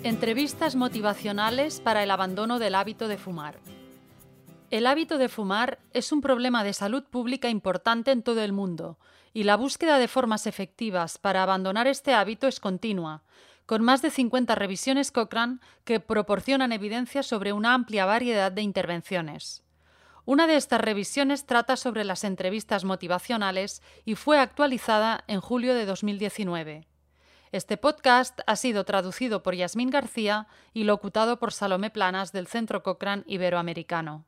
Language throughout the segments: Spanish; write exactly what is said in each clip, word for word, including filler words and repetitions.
Entrevistas motivacionales para el abandono del hábito de fumar. El hábito de fumar es un problema de salud pública importante en todo el mundo y la búsqueda de formas efectivas para abandonar este hábito es continua, con más de cincuenta revisiones Cochrane que proporcionan evidencia sobre una amplia variedad de intervenciones. Una de estas revisiones trata sobre las entrevistas motivacionales y fue actualizada en julio de dos mil diecinueve. Este podcast ha sido traducido por Yasmín García y locutado por Salomé Planas del Centro Cochrane Iberoamericano.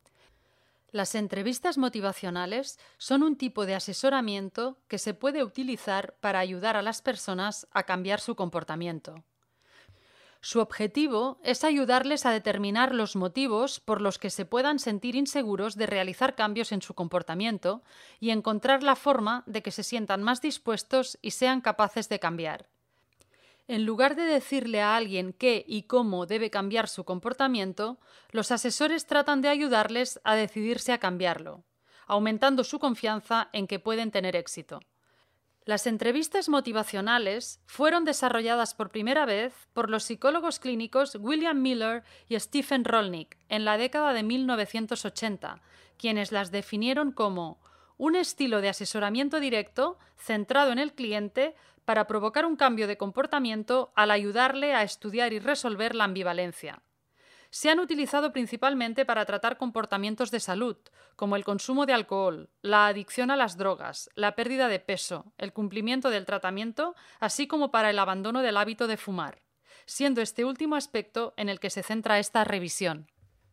Las entrevistas motivacionales son un tipo de asesoramiento que se puede utilizar para ayudar a las personas a cambiar su comportamiento. Su objetivo es ayudarles a determinar los motivos por los que se puedan sentir inseguros de realizar cambios en su comportamiento y encontrar la forma de que se sientan más dispuestos y sean capaces de cambiar. En lugar de decirle a alguien qué y cómo debe cambiar su comportamiento, los asesores tratan de ayudarles a decidirse a cambiarlo, aumentando su confianza en que pueden tener éxito. Las entrevistas motivacionales fueron desarrolladas por primera vez por los psicólogos clínicos William Miller y Stephen Rollnick en la década de mil novecientos ochenta, quienes las definieron como un estilo de asesoramiento directo centrado en el cliente para provocar un cambio de comportamiento al ayudarle a estudiar y resolver la ambivalencia. Se han utilizado principalmente para tratar comportamientos de salud, como el consumo de alcohol, la adicción a las drogas, la pérdida de peso, el cumplimiento del tratamiento, así como para el abandono del hábito de fumar, siendo este último aspecto en el que se centra esta revisión.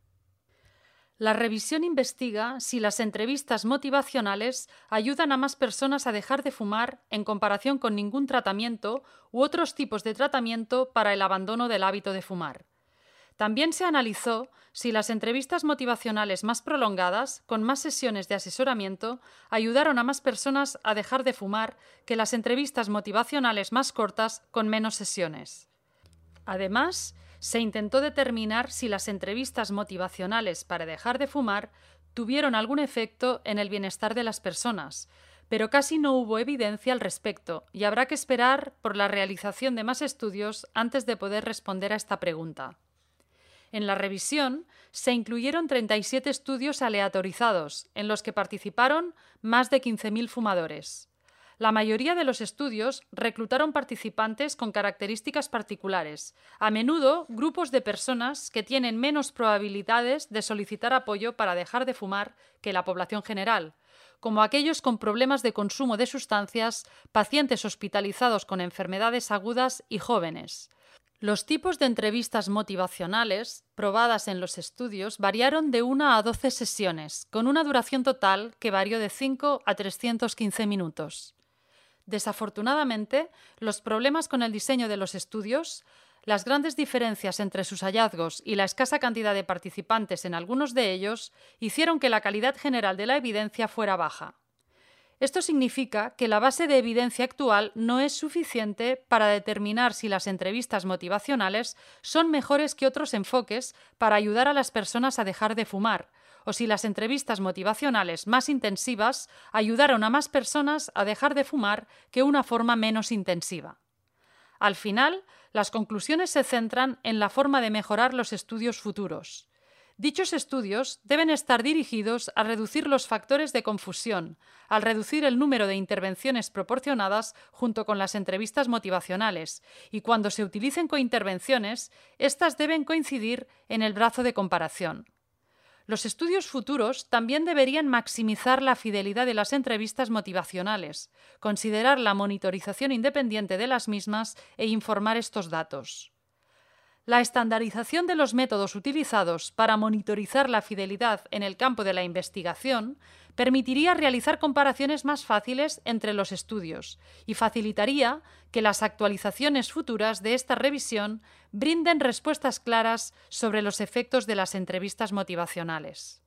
La revisión investiga si las entrevistas motivacionales ayudan a más personas a dejar de fumar en comparación con ningún tratamiento u otros tipos de tratamiento para el abandono del hábito de fumar. También se analizó si las entrevistas motivacionales más prolongadas, con más sesiones de asesoramiento, ayudaron a más personas a dejar de fumar que las entrevistas motivacionales más cortas con menos sesiones. Además, se intentó determinar si las entrevistas motivacionales para dejar de fumar tuvieron algún efecto en el bienestar de las personas, pero casi no hubo evidencia al respecto y habrá que esperar por la realización de más estudios antes de poder responder a esta pregunta. En la revisión se incluyeron treinta y siete estudios aleatorizados, en los que participaron más de quince mil fumadores. La mayoría de los estudios reclutaron participantes con características particulares, a menudo grupos de personas que tienen menos probabilidades de solicitar apoyo para dejar de fumar que la población general, como aquellos con problemas de consumo de sustancias, pacientes hospitalizados con enfermedades agudas y jóvenes. Los tipos de entrevistas motivacionales probadas en los estudios variaron de una a doce sesiones, con una duración total que varió de cinco a trescientos quince minutos. Desafortunadamente, los problemas con el diseño de los estudios, las grandes diferencias entre sus hallazgos y la escasa cantidad de participantes en algunos de ellos hicieron que la calidad general de la evidencia fuera baja. Esto significa que la base de evidencia actual no es suficiente para determinar si las entrevistas motivacionales son mejores que otros enfoques para ayudar a las personas a dejar de fumar, o si las entrevistas motivacionales más intensivas ayudaron a más personas a dejar de fumar que una forma menos intensiva. Al final, las conclusiones se centran en la forma de mejorar los estudios futuros. Dichos estudios deben estar dirigidos a reducir los factores de confusión, al reducir el número de intervenciones proporcionadas junto con las entrevistas motivacionales, y cuando se utilicen cointervenciones, éstas deben coincidir en el brazo de comparación. Los estudios futuros también deberían maximizar la fidelidad de las entrevistas motivacionales, considerar la monitorización independiente de las mismas e informar estos datos. La estandarización de los métodos utilizados para monitorizar la fidelidad en el campo de la investigación permitiría realizar comparaciones más fáciles entre los estudios y facilitaría que las actualizaciones futuras de esta revisión brinden respuestas claras sobre los efectos de las entrevistas motivacionales.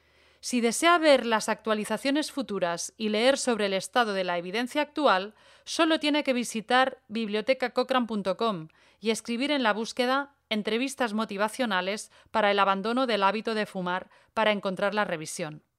Si desea ver las actualizaciones futuras y leer sobre el estado de la evidencia actual, solo tiene que visitar biblioteca cochrane punto com y escribir en la búsqueda «Entrevistas motivacionales para el abandono del hábito de fumar» para encontrar la revisión.